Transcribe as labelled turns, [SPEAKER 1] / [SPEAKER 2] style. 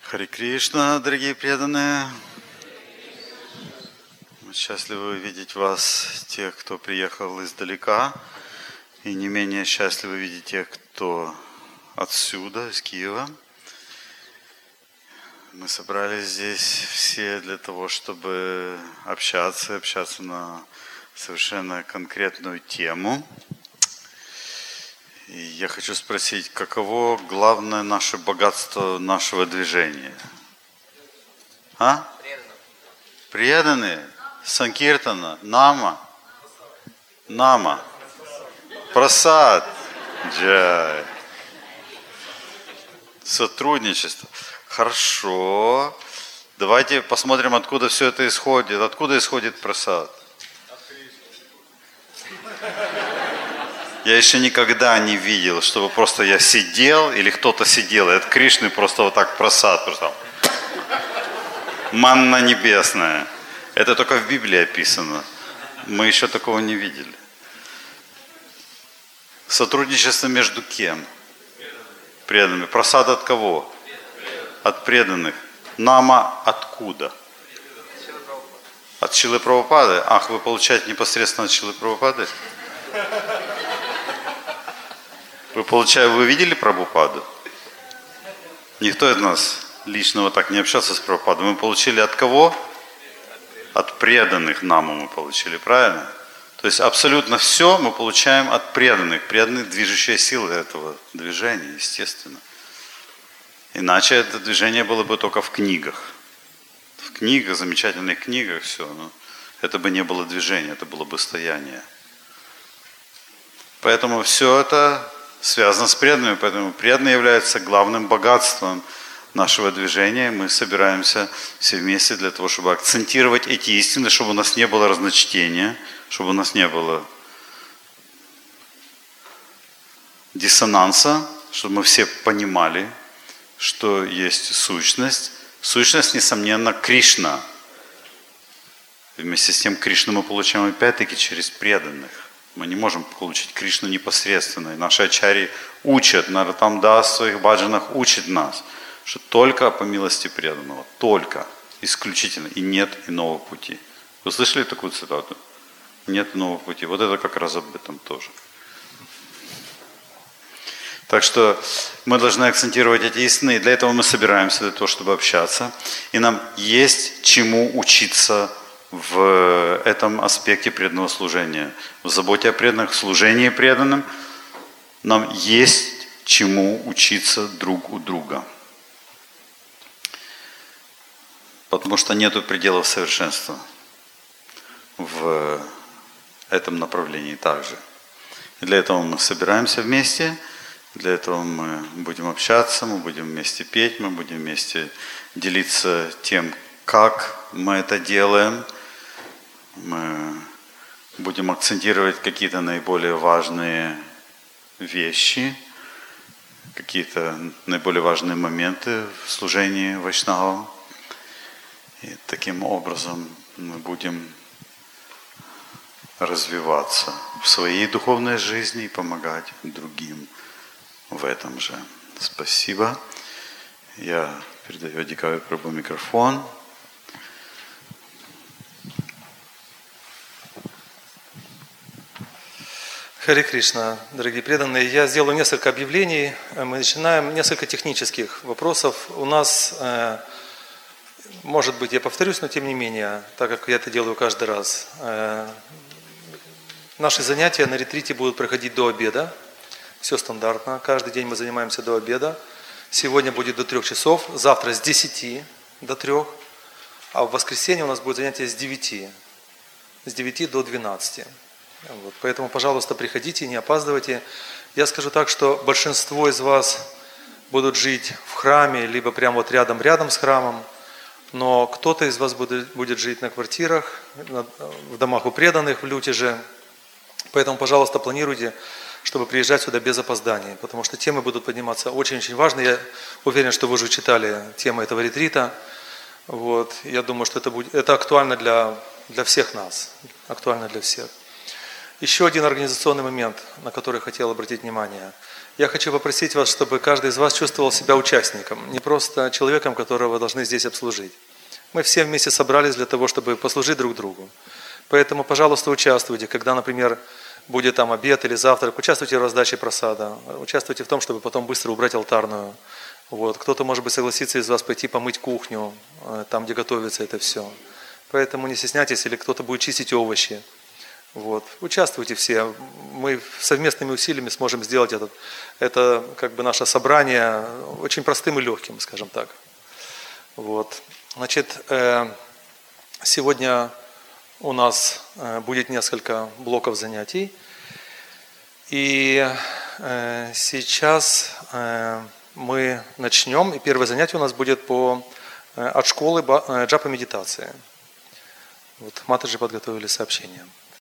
[SPEAKER 1] Харе Кришна, дорогие преданные. Мы счастливы видеть вас, тех, кто приехал издалека, и не менее счастливы видеть тех, кто отсюда, из Киева. Мы собрались здесь все для того, чтобы общаться на совершенно конкретную тему. И я хочу спросить, каково главное наше богатство нашего движения? Преданные? Санкиртана? Нама? Прасад? Джай. Сотрудничество. Хорошо. Давайте посмотрим, откуда все это исходит. Откуда исходит прасад? Я еще никогда не видел, чтобы просто я сидел, или кто-то сидел, и от Кришны просто вот так прасад, просто манна небесная. Это только в Библии описано. Мы еще такого не видели. Сотрудничество между кем? Преданными. Прасад от кого? От преданных. Нама откуда? От Шрилы Прабхупады? Ах, вы получаете непосредственно от Шрилы Прабхупады? Вы видели Прабхупаду? Никто из нас лично вот так не общался с Прабхупадой. Мы получили от кого? От преданных наму мы получили, правильно? То есть абсолютно все мы получаем от преданных. Преданные – движущая сила этого движения, естественно. Иначе это движение было бы только в книгах. В книгах, замечательных книгах, все. Но это бы не было движения, это было бы стояние. Поэтому все это связано с преданными, поэтому преданные являются главным богатством нашего движения. Мы собираемся все вместе для того, чтобы акцентировать эти истины, чтобы у нас не было разночтения, чтобы у нас не было диссонанса, чтобы мы все понимали, что есть сущность. Сущность, несомненно, Кришна. И вместе с тем Кришну мы получаем опять-таки через преданных. Мы не можем получить Кришну непосредственно. И наши ачарьи учат, Нароттам-дас в своих баджанах учит нас, что только по милости преданного, только, исключительно, и нет иного пути. Вы слышали такую цитату? Нет иного пути. Вот это как раз об этом тоже. Так что мы должны акцентировать эти истины, и для этого мы собираемся, для того, чтобы общаться. И нам есть чему учиться в этом аспекте преданного служения. В заботе о преданных, в служении преданным нам есть чему учиться друг у друга. Потому что нет пределов совершенства в этом направлении также. И для этого мы собираемся вместе, для этого мы будем общаться, мы будем вместе петь, мы будем вместе делиться тем, как мы это делаем. Мы будем акцентировать какие-то наиболее важные вещи, какие-то наиболее важные моменты в служении вайшнавам. И таким образом мы будем развиваться в своей духовной жизни и помогать другим в этом же. Спасибо. Я передаю Адикаве Прабху микрофон.
[SPEAKER 2] Харе Кришна, дорогие преданные. Я сделаю несколько объявлений. Мы начинаем несколько технических вопросов. У нас, может быть, я повторюсь, но тем не менее, так как я это делаю каждый раз, наши занятия на ретрите будут проходить до обеда. Все стандартно. Каждый день мы занимаемся до обеда. Сегодня будет до 3 часов, завтра с 10 до 3, а в воскресенье у нас будет занятие с 9 до 12. Вот. Поэтому, пожалуйста, приходите, не опаздывайте. Я скажу так, что большинство из вас будут жить в храме, либо прямо вот рядом с храмом, но кто-то из вас будет жить на квартирах, в домах у преданных, в Лютеже. Поэтому, пожалуйста, планируйте, чтобы приезжать сюда без опозданий, потому что темы будут подниматься очень-очень важные. Я уверен, что вы уже читали тему этого ретрита. Вот. Я думаю, что это актуально для всех нас, актуально для всех. Еще один организационный момент, на который хотел обратить внимание. Я хочу попросить вас, чтобы каждый из вас чувствовал себя участником, не просто человеком, которого вы должны здесь обслужить. Мы все вместе собрались для того, чтобы послужить друг другу. Поэтому, пожалуйста, участвуйте, когда, например, будет там обед или завтрак, участвуйте в раздаче просада, участвуйте в том, чтобы потом быстро убрать алтарную. Вот. Кто-то, может быть, согласится из вас пойти помыть кухню, там, где готовится это все. Поэтому не стесняйтесь, или кто-то будет чистить овощи. Вот. Участвуйте все. Мы совместными усилиями сможем сделать это как бы наше собрание очень простым и легким, скажем так. Вот. Значит, сегодня у нас будет несколько блоков занятий. И сейчас мы начнем. И первое занятие у нас будет от школы джапа медитации. Вот Матаджи подготовили сообщение.